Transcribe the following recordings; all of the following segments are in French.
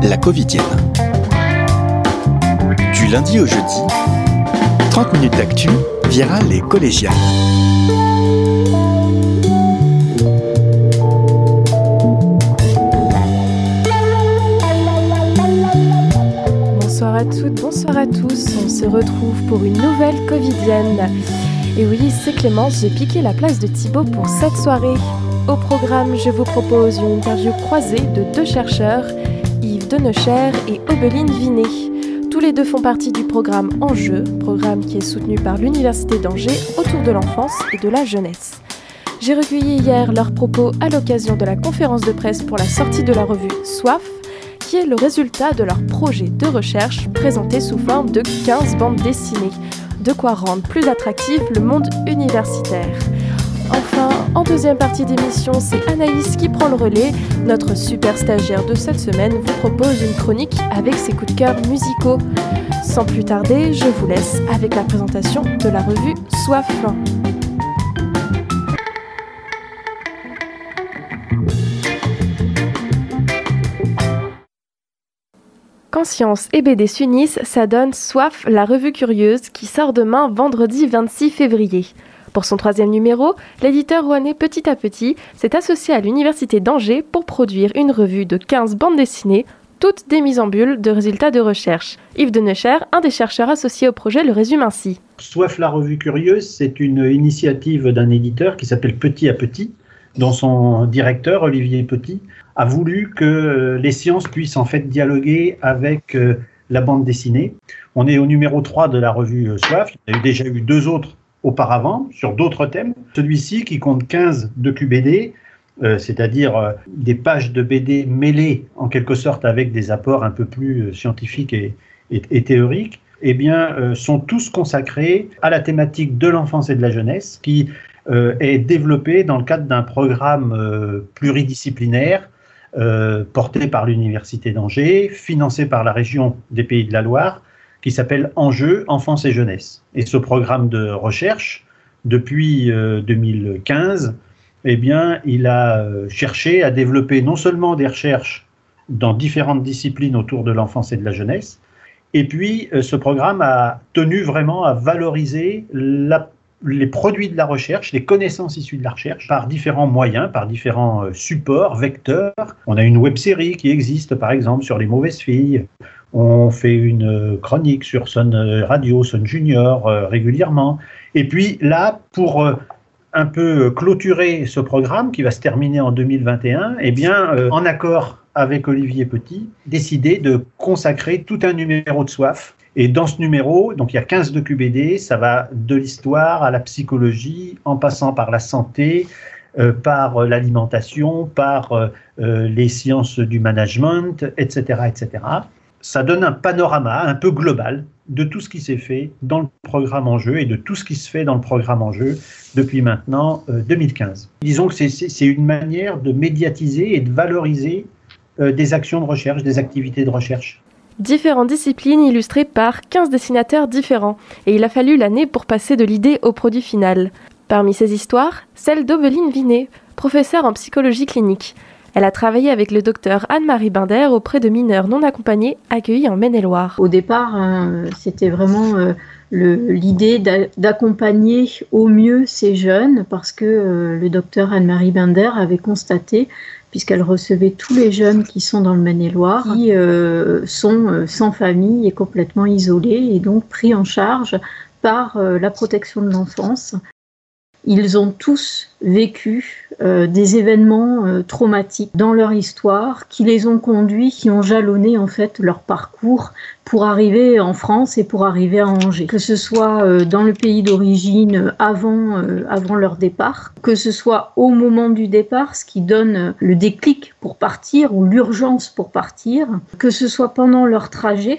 La Covidienne. Du lundi au jeudi, 30 minutes d'actu virale et collégiale. Bonsoir à toutes, bonsoir à tous. On se retrouve pour une nouvelle Covidienne. Et oui, c'est Clémence, j'ai piqué la place de Thibaut pour cette soirée. Au programme, je vous propose une interview croisée de deux chercheurs, Yves Denecher et Obeline Vinet. Tous les deux font partie du programme Enjeux, programme qui est soutenu par l'Université d'Angers autour de l'enfance et de la jeunesse. J'ai recueilli hier leurs propos à l'occasion de la conférence de presse pour la sortie de la revue Soif, qui est le résultat de leur projet de recherche présenté sous forme de 15 bandes dessinées. De quoi rendre plus attractif le monde universitaire. Enfin, en deuxième partie d'émission, c'est Anaïs qui prend le relais. Notre super stagiaire de cette semaine vous propose une chronique avec ses coups de cœur musicaux. Sans plus tarder, je vous laisse avec la présentation de la revue Soif. Quand science et BD s'unissent, ça donne Soif, la revue curieuse, qui sort demain vendredi 26 février. Pour son 3e numéro, l'éditeur rouennais Petit à Petit s'est associé à l'Université d'Angers pour produire une revue de 15 bandes dessinées, toutes des mises en bulle de résultats de recherche. Yves Denecher, un des chercheurs associés au projet, le résume ainsi. Soif, la revue curieuse, c'est une initiative d'un éditeur qui s'appelle Petit à Petit, dont son directeur, Olivier Petit, a voulu que les sciences puissent en fait dialoguer avec la bande dessinée. On est au numéro 3 de la revue Soif. Il y a déjà eu 2 autres auparavant, sur d'autres thèmes. Celui-ci, qui compte 15 docu-BD, c'est-à-dire des pages de BD mêlées en quelque sorte avec des apports un peu plus scientifiques et théoriques, eh bien, sont tous consacrés à la thématique de l'enfance et de la jeunesse, qui est développée dans le cadre d'un programme pluridisciplinaire porté par l'Université d'Angers, financé par la région des Pays de la Loire, qui s'appelle Enjeux, enfance et jeunesse. Et ce programme de recherche, depuis 2015, eh bien, il a cherché à développer non seulement des recherches dans différentes disciplines autour de l'enfance et de la jeunesse, et puis ce programme a tenu vraiment à valoriser les produits de la recherche, les connaissances issues de la recherche, par différents moyens, par différents supports, vecteurs. On a une web-série qui existe, par exemple, sur les mauvaises filles. On fait une chronique sur Sun Radio, Sun Junior régulièrement. Et puis là, pour un peu clôturer ce programme qui va se terminer en 2021, eh bien, en accord avec Olivier Petit, décidé de consacrer tout un numéro de Soif. Et dans ce numéro, donc il y a 15 docu-BD, ça va de l'histoire à la psychologie, en passant par la santé, par l'alimentation, par les sciences du management, etc., etc. Ça donne un panorama un peu global de tout ce qui s'est fait dans le programme Enjeux et de tout ce qui se fait dans le programme Enjeux depuis maintenant 2015. Disons que c'est une manière de médiatiser et de valoriser des actions de recherche, des activités de recherche. Différentes disciplines illustrées par 15 dessinateurs différents, et il a fallu l'année pour passer de l'idée au produit final. Parmi ces histoires, celle d'Obeline Vinet, professeure en psychologie clinique. Elle a travaillé avec le docteur Anne-Marie Binder auprès de mineurs non accompagnés accueillis en Maine-et-Loire. Au départ, c'était vraiment l'idée d'accompagner au mieux ces jeunes parce que le docteur Anne-Marie Binder avait constaté, puisqu'elle recevait tous les jeunes qui sont dans le Maine-et-Loire, qui sont sans famille et complètement isolés et donc pris en charge par la protection de l'enfance. Ils ont tous vécu des événements traumatiques dans leur histoire qui les ont conduits, qui ont jalonné en fait leur parcours pour arriver en France et pour arriver à Angers. Que ce soit dans le pays d'origine avant leur départ, que ce soit au moment du départ, ce qui donne le déclic pour partir ou l'urgence pour partir, que ce soit pendant leur trajet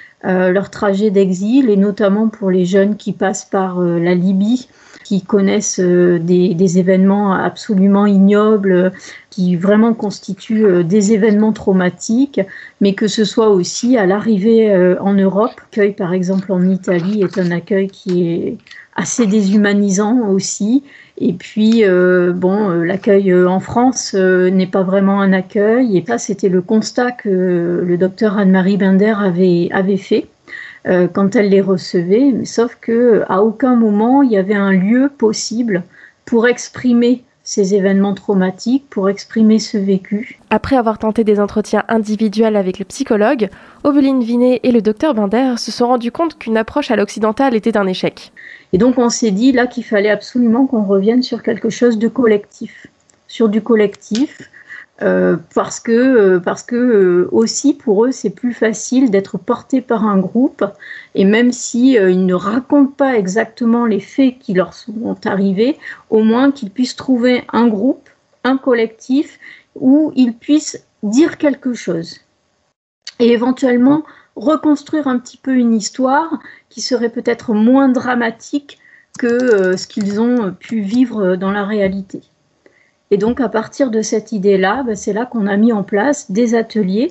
d'exil et notamment pour les jeunes qui passent par la Libye, qui connaissent des événements absolument ignobles, qui vraiment constituent des événements traumatiques, mais que ce soit aussi à l'arrivée en Europe. L'accueil, par exemple, en Italie est un accueil qui est assez déshumanisant aussi, Et puis, l'accueil en France n'est pas vraiment un accueil. Et ça, c'était le constat que le docteur Anne-Marie Binder avait fait quand elle les recevait. Sauf qu'à aucun moment, il y avait un lieu possible pour exprimer ces événements traumatiques, pour exprimer ce vécu. Après avoir tenté des entretiens individuels avec le psychologue, Oveline Vinet et le docteur Binder se sont rendus compte qu'une approche à l'occidentale était un échec. Et donc on s'est dit là qu'il fallait absolument qu'on revienne sur quelque chose de collectif, sur du collectif, parce que aussi pour eux c'est plus facile d'être porté par un groupe, et même si ils ne racontent pas exactement les faits qui leur sont arrivés, au moins qu'ils puissent trouver un groupe, un collectif où ils puissent dire quelque chose et éventuellement reconstruire un petit peu une histoire qui serait peut-être moins dramatique que ce qu'ils ont pu vivre dans la réalité. Et donc, à partir de cette idée-là, c'est là qu'on a mis en place des ateliers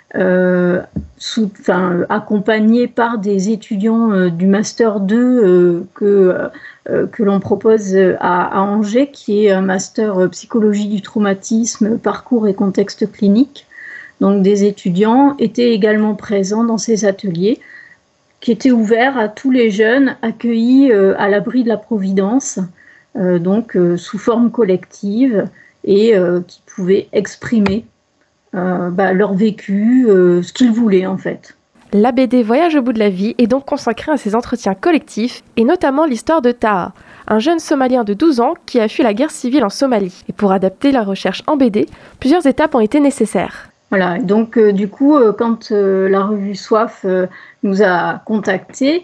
accompagnés par des étudiants du Master 2 que l'on propose à Angers, qui est un Master Psychologie du traumatisme, parcours et contexte clinique. Donc, des étudiants étaient également présents dans ces ateliers qui étaient ouverts à tous les jeunes accueillis à l'abri de la Providence, sous forme collective, et qui pouvaient exprimer leur vécu, ce qu'ils voulaient en fait. La BD Voyage au bout de la vie est donc consacrée à ces entretiens collectifs, et notamment l'histoire de Taha, un jeune Somalien de 12 ans qui a fui la guerre civile en Somalie. Et pour adapter la recherche en BD, plusieurs étapes ont été nécessaires. Voilà, donc quand la revue Soif nous a contactés,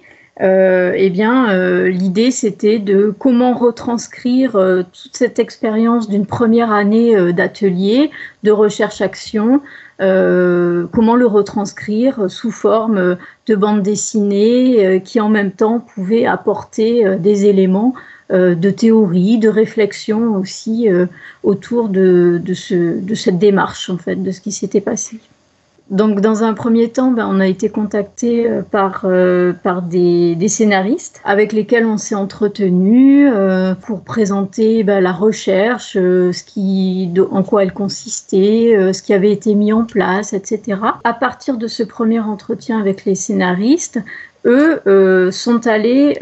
l'idée c'était de comment retranscrire toute cette expérience d'une première année d'atelier, de recherche-action, comment le retranscrire sous forme de bande dessinée qui en même temps pouvait apporter des éléments de théorie, de réflexion aussi autour de cette démarche en fait, de ce qui s'était passé. Donc, dans un premier temps, on a été contacté par des scénaristes avec lesquels on s'est entretenu pour présenter la recherche, en quoi elle consistait, ce qui avait été mis en place, etc. À partir de ce premier entretien avec les scénaristes, eux sont allés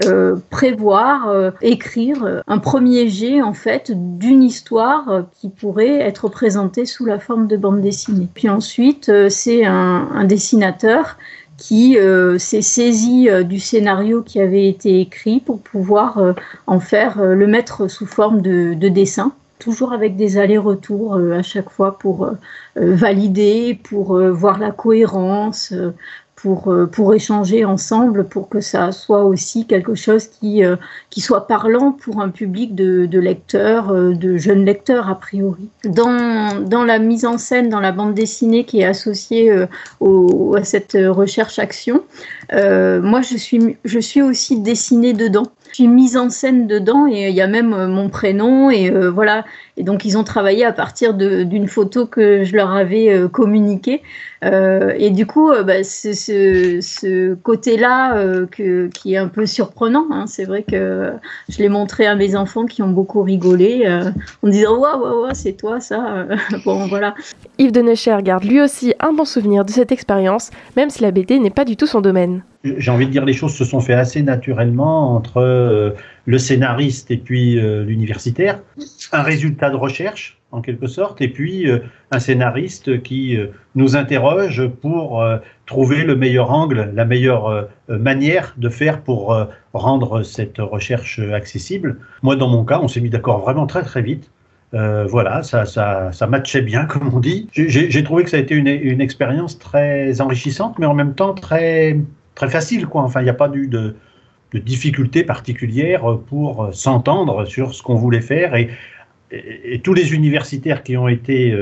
écrire un premier jet en fait d'une histoire qui pourrait être présentée sous la forme de bande dessinée. Puis ensuite, c'est un dessinateur qui s'est saisi du scénario qui avait été écrit pour pouvoir le mettre sous forme de dessin, toujours avec des allers-retours à chaque fois pour valider, pour voir la cohérence, pour échanger ensemble, pour que ça soit aussi quelque chose qui soit parlant pour un public de lecteurs, de jeunes lecteurs a priori. Dans la mise en scène, dans la bande dessinée qui est associée à cette recherche-action, moi je suis aussi dessinée dedans. Je suis mise en scène dedans et il y a même mon prénom et voilà. Et donc ils ont travaillé à partir d'une photo que je leur avais communiquée. Et du coup, c'est ce côté-là qui est un peu surprenant. Hein. C'est vrai que je l'ai montré à mes enfants qui ont beaucoup rigolé en disant « Waouh, c'est toi ça !» Bon, voilà. Yves Denecher garde lui aussi un bon souvenir de cette expérience, même si la BD n'est pas du tout son domaine. J'ai envie de dire, les choses se sont faites assez naturellement entre le scénariste et puis l'universitaire. Un résultat de recherche, en quelque sorte, et puis un scénariste qui nous interroge pour trouver le meilleur angle, la meilleure manière de faire pour rendre cette recherche accessible. Moi, dans mon cas, on s'est mis d'accord vraiment très très vite. Voilà, ça matchait bien, comme on dit. J'ai trouvé que ça a été une expérience très enrichissante, mais en même temps très facile, quoi. Enfin, il n'y a pas eu de difficultés particulières pour s'entendre sur ce qu'on voulait faire. Et tous les universitaires qui ont été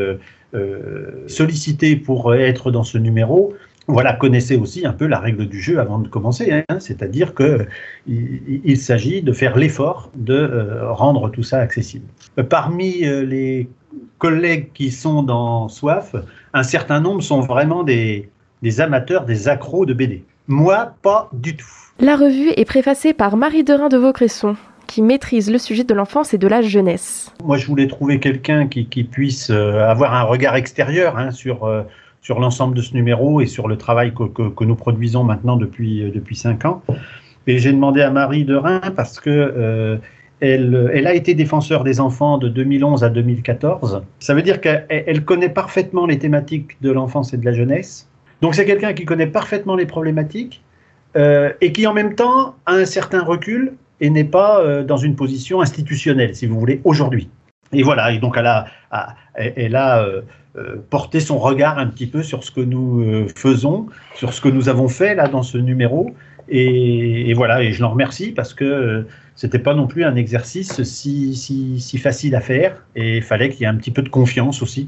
sollicités pour être dans ce numéro, voilà, connaissaient aussi un peu la règle du jeu avant de commencer, hein, c'est-à-dire qu'il s'agit de faire l'effort de rendre tout ça accessible. Parmi les collègues qui sont dans Soif, un certain nombre sont vraiment des amateurs, des accros de BD. Moi, pas du tout. La revue est préfacée par Marie Derain de Vaucresson, qui maîtrise le sujet de l'enfance et de la jeunesse. Moi, je voulais trouver quelqu'un qui puisse avoir un regard extérieur sur l'ensemble de ce numéro et sur le travail que nous produisons maintenant depuis 5 ans. Et j'ai demandé à Marie Derain parce que elle a été défenseur des enfants de 2011 à 2014. Ça veut dire qu'elle connaît parfaitement les thématiques de l'enfance et de la jeunesse. Donc c'est quelqu'un qui connaît parfaitement les problématiques et qui en même temps a un certain recul et n'est pas dans une position institutionnelle, si vous voulez, aujourd'hui. Et voilà, et donc elle a porté son regard un petit peu sur ce que nous faisons, sur ce que nous avons fait là dans ce numéro. Et voilà, et je l'en remercie parce que c'était pas non plus un exercice si facile à faire et il fallait qu'il y ait un petit peu de confiance aussi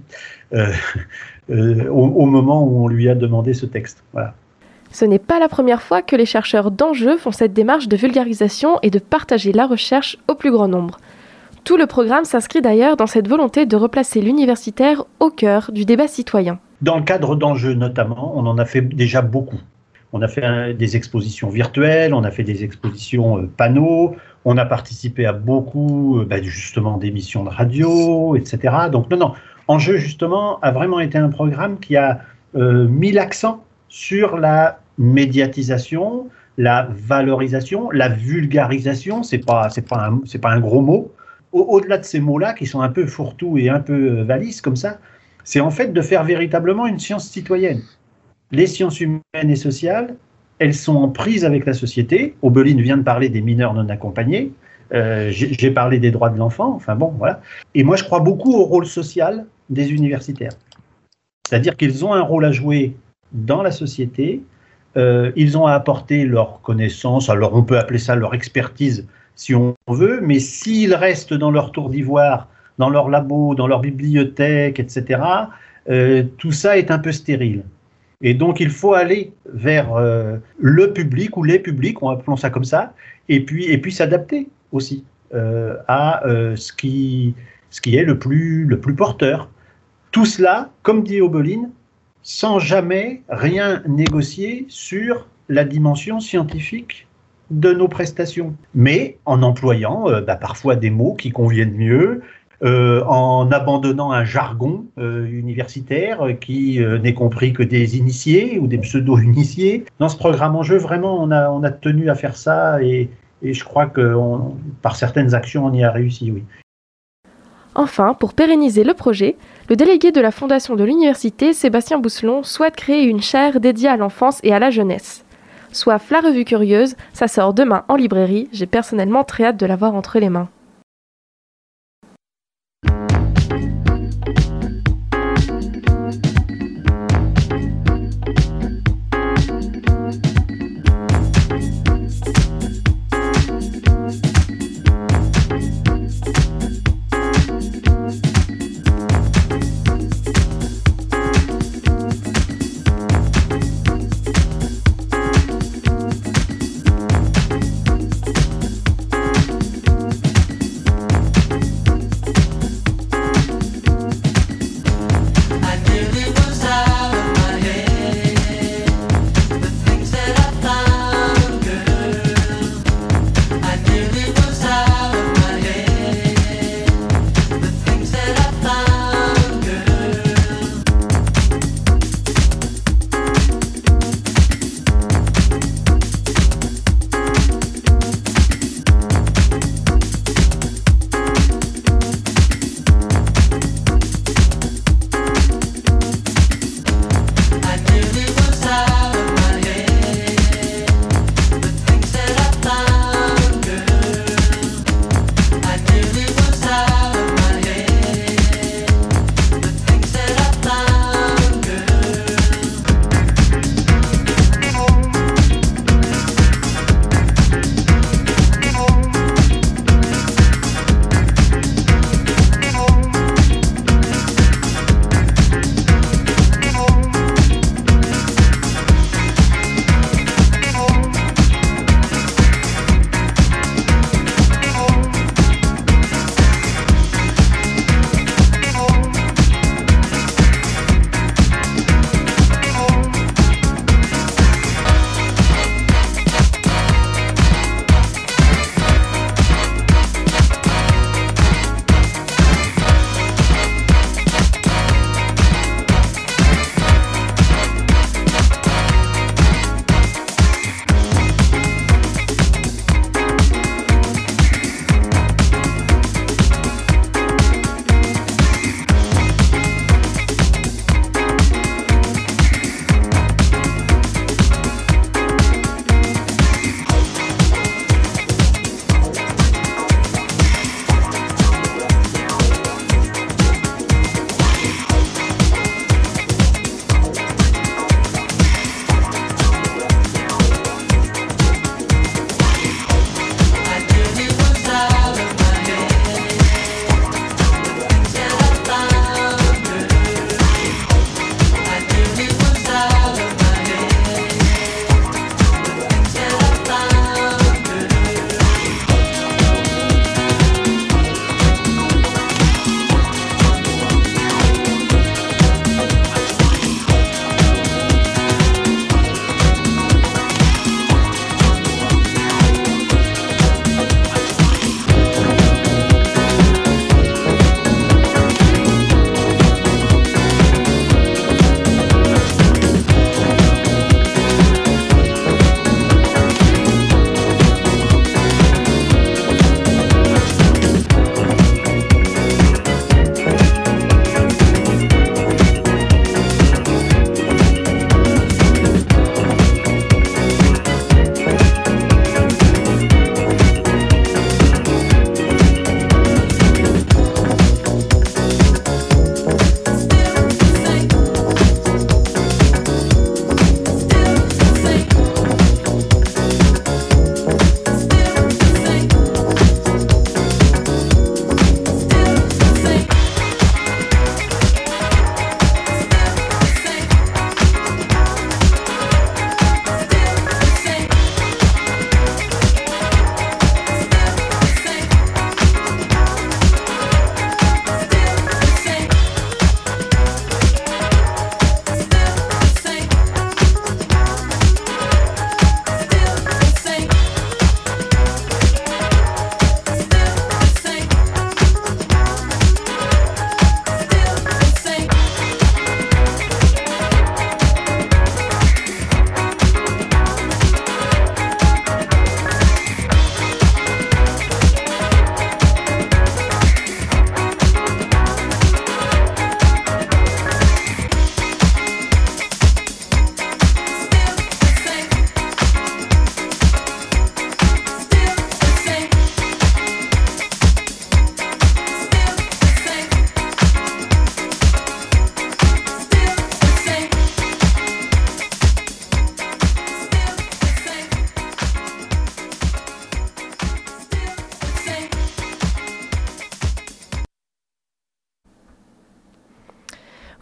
au moment où on lui a demandé ce texte. Voilà. Ce n'est pas la première fois que les chercheurs d'Enjeux font cette démarche de vulgarisation et de partager la recherche au plus grand nombre. Tout le programme s'inscrit d'ailleurs dans cette volonté de replacer l'universitaire au cœur du débat citoyen. Dans le cadre d'Enjeux notamment, on en a fait déjà beaucoup. On a fait des expositions virtuelles, on a fait des expositions panneaux, on a participé à beaucoup justement d'émissions de radio, etc. Donc non, Enjeux justement a vraiment été un programme qui a mis l'accent sur la médiatisation, la valorisation, la vulgarisation. C'est pas un gros mot. Au-delà de ces mots-là qui sont un peu fourre-tout et un peu valises comme ça, c'est en fait de faire véritablement une science citoyenne. Les sciences humaines et sociales, elles sont en prise avec la société. Obeline vient de parler des mineurs non accompagnés. J'ai parlé des droits de l'enfant. Enfin bon, voilà. Et moi, je crois beaucoup au rôle social des universitaires. C'est-à-dire qu'ils ont un rôle à jouer dans la société. Ils ont à apporter leur connaissance. Alors, on peut appeler ça leur expertise si on veut. Mais s'ils restent dans leur tour d'ivoire, dans leur labo, dans leur bibliothèque, etc., tout ça est un peu stérile. Et donc, il faut aller vers le public ou les publics, appelons ça comme ça, et puis s'adapter aussi à ce qui est le plus porteur. Tout cela, comme dit Obeline, sans jamais rien négocier sur la dimension scientifique de nos prestations, mais en employant parfois des mots qui conviennent mieux, en abandonnant un jargon universitaire qui n'est compris que des initiés ou des pseudo-initiés. Dans ce programme Enjeux, vraiment, on a tenu à faire ça et je crois que par certaines actions, on y a réussi, oui. Enfin, pour pérenniser le projet, le délégué de la Fondation de l'Université, Sébastien Bousselon, souhaite créer une chaire dédiée à l'enfance et à la jeunesse. Soif la revue curieuse, ça sort demain en librairie, j'ai personnellement très hâte de l'avoir entre les mains.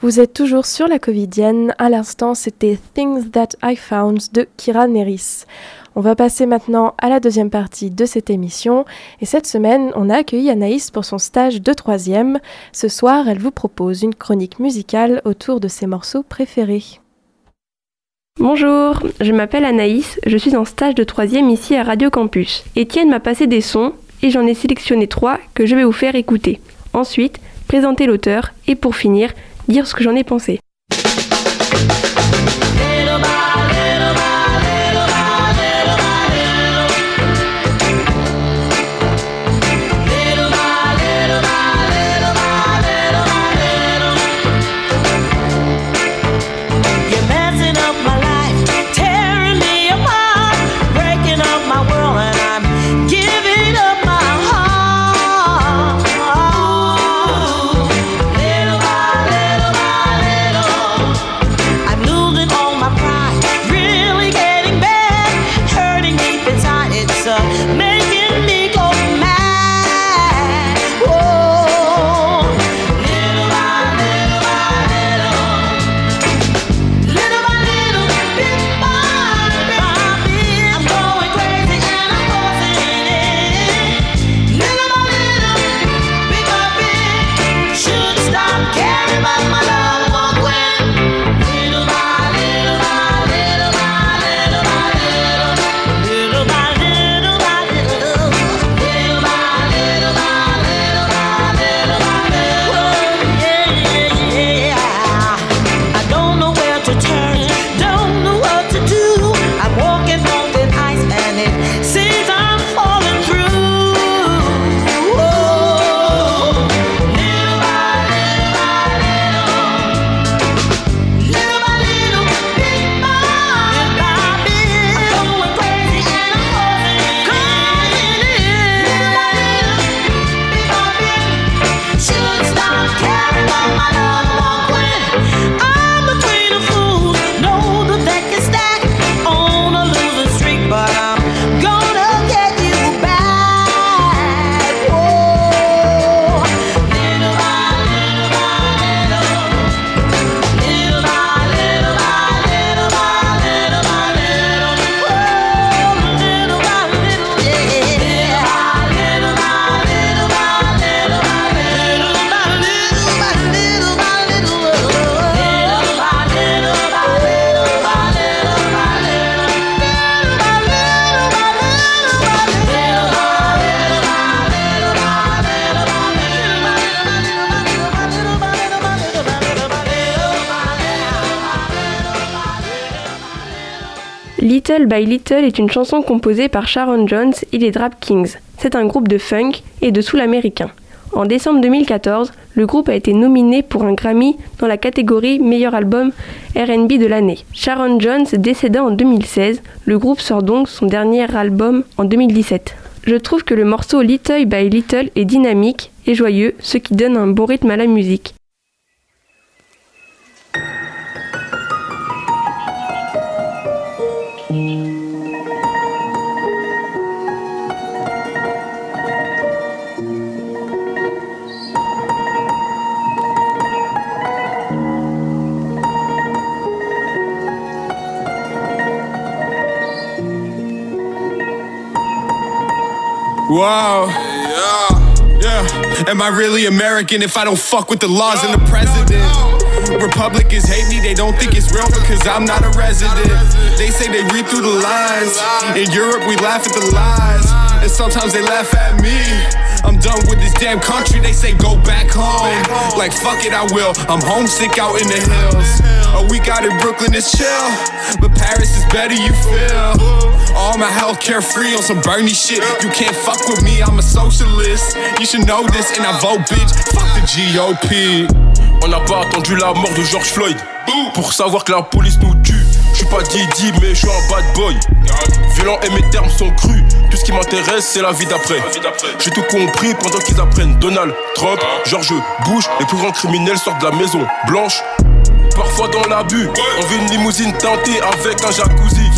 Vous êtes toujours sur la Covidienne. À l'instant, c'était Things That I Found de Kira Nerys. On va passer maintenant à la deuxième partie de cette émission. Et cette semaine, on a accueilli Anaïs pour son stage de 3e. Ce soir, elle vous propose une chronique musicale autour de ses morceaux préférés. Bonjour, je m'appelle Anaïs, je suis en stage de 3e ici à Radio Campus. Étienne m'a passé des sons et j'en ai sélectionné 3 que je vais vous faire écouter. Ensuite, présenter l'auteur et pour finir, dire ce que j'en ai pensé. Little by Little est une chanson composée par Sharon Jones et les Drap Kings. C'est un groupe de funk et de soul américain. En décembre 2014, le groupe a été nominé pour un Grammy dans la catégorie Meilleur album R&B de l'année. Sharon Jones décéda en 2016, le groupe sort donc son dernier album en 2017. Je trouve que le morceau Little by Little est dynamique et joyeux, ce qui donne un bon rythme à la musique. Wow. Yeah. Am I really American if I don't fuck with the laws and the president? Republicans hate me, they don't think it's real because I'm not a resident. They say they read through the lines. In Europe, we laugh at the lies. And sometimes they laugh at me. I'm done with this damn country, they say go back home. Like fuck it, I will, I'm homesick out in the hills. A week out in Brooklyn is chill, but Paris is better, you feel. All my healthcare free on some Bernie shit. You can't fuck with me, I'm a socialist. You should know this and I vote bitch, fuck the GOP. On n'a pas attendu la mort de George Floyd pour savoir que la police nous tue. Je suis pas Didi mais je suis un bad boy. Violent et mes termes sont crus. Tout ce qui m'intéresse c'est la vie d'après. J'ai tout compris pendant qu'ils apprennent Donald Trump, George Bush. Les plus grands criminels sortent de la maison blanche. Parfois dans l'abus, on veut une limousine teintée avec un jacuzzi.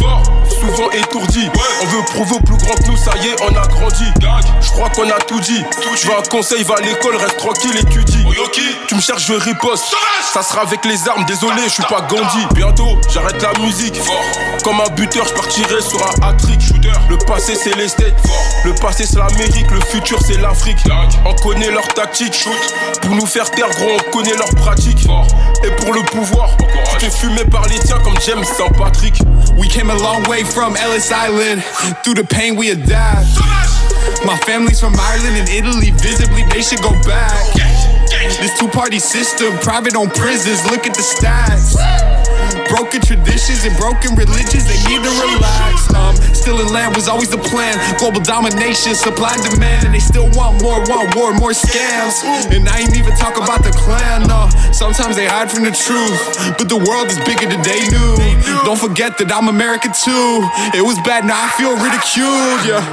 souvent étourdi. On veut prouver au plus grand que nous, ça y est, on a grandi. Je crois qu'on a tout dit. Tu veux un conseil, va à l'école, reste tranquille, étudie. Tu me cherches, je riposte. Ça sera avec les armes, désolé, je suis pas Gandhi. Bientôt, j'arrête la musique. Comme un buteur, je partirai sur un hat-trick. Le passé, c'est les States. Le passé, c'est l'Amérique. Le futur, c'est l'Afrique. On connaît leurs tactiques. Pour nous faire taire, gros, on connaît leurs pratiques. Et pour le pouvoir, tu t'es fumé par les tiens comme James St. Patrick. We came a long way from Ellis Island. Through the pain we had died. My family's from Ireland and Italy. Visibly, they should go back. This two-party system, private on prisons. Look at the stats. Broken traditions and broken religions, they need to relax. Still in land was always the plan. Global domination, supply and demand. And they still want more war, more scams. And I ain't even talk about the clan, no. Sometimes they hide from the truth, but the world is bigger than they knew. Don't forget that I'm American too. It was bad, now I feel ridiculed, yeah.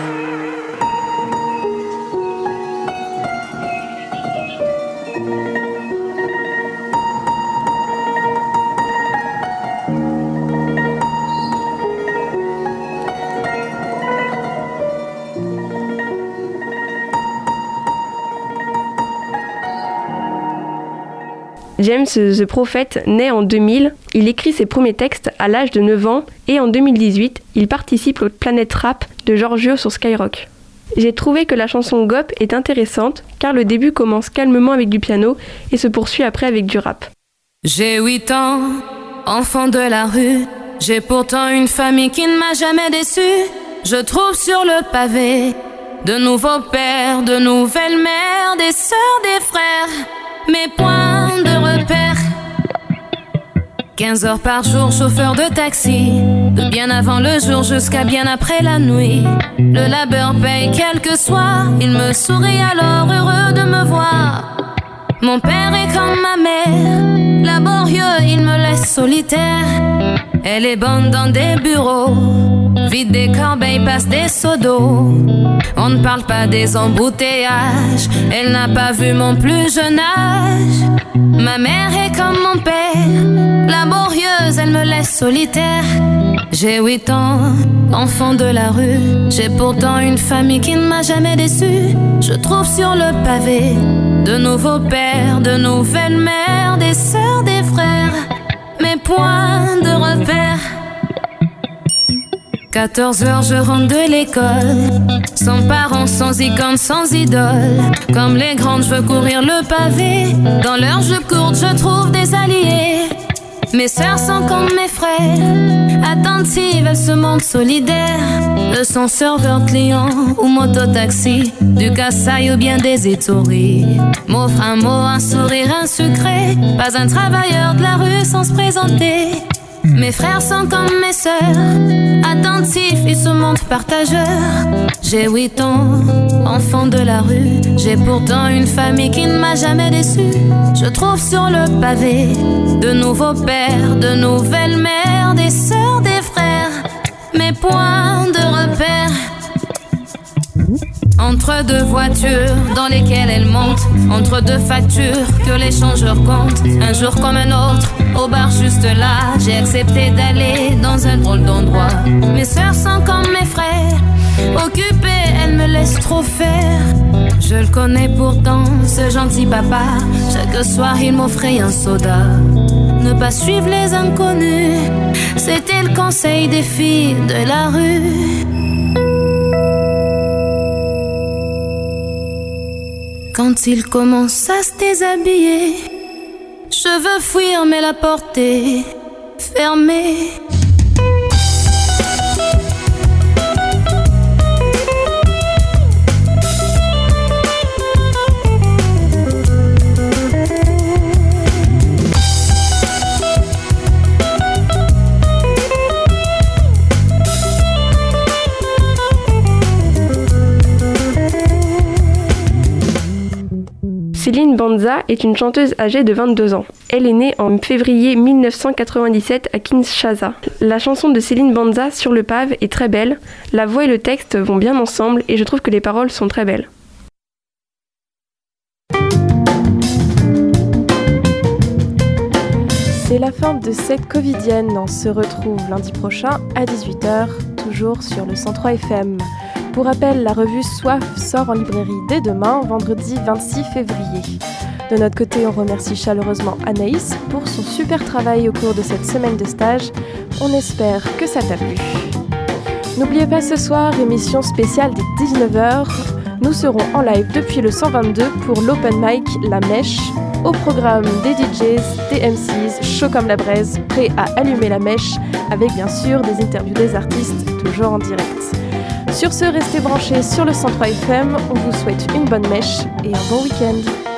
James the Prophet naît en 2000, il écrit ses premiers textes à l'âge de 9 ans et en 2018, il participe au Planet Rap de Giorgio sur Skyrock. J'ai trouvé que la chanson Gop est intéressante car le début commence calmement avec du piano et se poursuit après avec du rap. J'ai 8 ans, enfant de la rue, j'ai pourtant une famille qui ne m'a jamais déçue. Je trouve sur le pavé de nouveaux pères, de nouvelles mères, des sœurs, des frères, mes points de repère. 15 heures par jour, chauffeur de taxi, de bien avant le jour jusqu'à bien après la nuit. Le labeur paye quel que soit, il me sourit alors heureux de me voir. Mon père est comme ma mère, laborieux, il me laisse solitaire. Elle est bonne dans des bureaux, vide des corbeilles, passe des seaux d'eau. On ne parle pas des embouteillages, elle n'a pas vu mon plus jeune âge. Ma mère est comme mon père, laborieuse, elle me laisse solitaire. J'ai 8 ans, enfant de la rue, j'ai pourtant une famille qui ne m'a jamais déçue. Je trouve sur le pavé de nouveaux pères, de nouvelles mères, des sœurs, des frères, mes points de repère. 14 heures, je rentre de l'école, sans parents, sans icône, sans idole. Comme les grandes, je veux courir le pavé. Dans leurs jupes courtes, je trouve des alliés. Mes sœurs sont comme mes frères, attentives, elles se montrent solidaires. Eux sont serveurs, clients ou mototaxi, du Kassai ou bien des étourés. M'offre un mot, un sourire, un sucré, pas un travailleur de la rue sans se présenter. Mes frères sont comme mes sœurs, attentifs, ils se montrent partageurs. J'ai 8 ans, enfant de la rue, j'ai pourtant une famille qui ne m'a jamais déçue. Je trouve sur le pavé de nouveaux pères, de nouvelles mères, des sœurs, des frères, mes points de repère. Entre deux voitures dans lesquelles elles montent, entre deux factures que l'échangeur compte. Un jour comme un autre, au bar juste là, j'ai accepté d'aller dans un drôle d'endroit. Mes sœurs sont comme mes frères, occupées, elles me laissent trop faire. Je le connais pourtant, ce gentil papa, chaque soir il m'offrait un soda. Ne pas suivre les inconnus, c'était le conseil des filles de la rue. Quand il commence à se déshabiller, je veux fuir mais la porte est fermée. Céline Banza est une chanteuse âgée de 22 ans. Elle est née en février 1997 à Kinshasa. La chanson de Céline Banza, Sur le pave, est très belle. La voix et le texte vont bien ensemble et je trouve que les paroles sont très belles. C'est la la fin de cette Covidienne. On se retrouve lundi prochain à 18h, toujours sur le 103 FM. Pour rappel, la revue Soif sort en librairie dès demain, vendredi 26 février. De notre côté, on remercie chaleureusement Anaïs pour son super travail au cours de cette semaine de stage. On espère que ça t'a plu. N'oubliez pas ce soir, émission spéciale dès 19h. Nous serons en live depuis le 122 pour l'open mic La Mèche. Au programme des DJs, des MCs, chaud comme la braise, prêts à allumer la mèche, avec bien sûr des interviews des artistes, toujours en direct. Sur ce, restez branchés sur le 103 FM, on vous souhaite une bonne mèche et un bon week-end.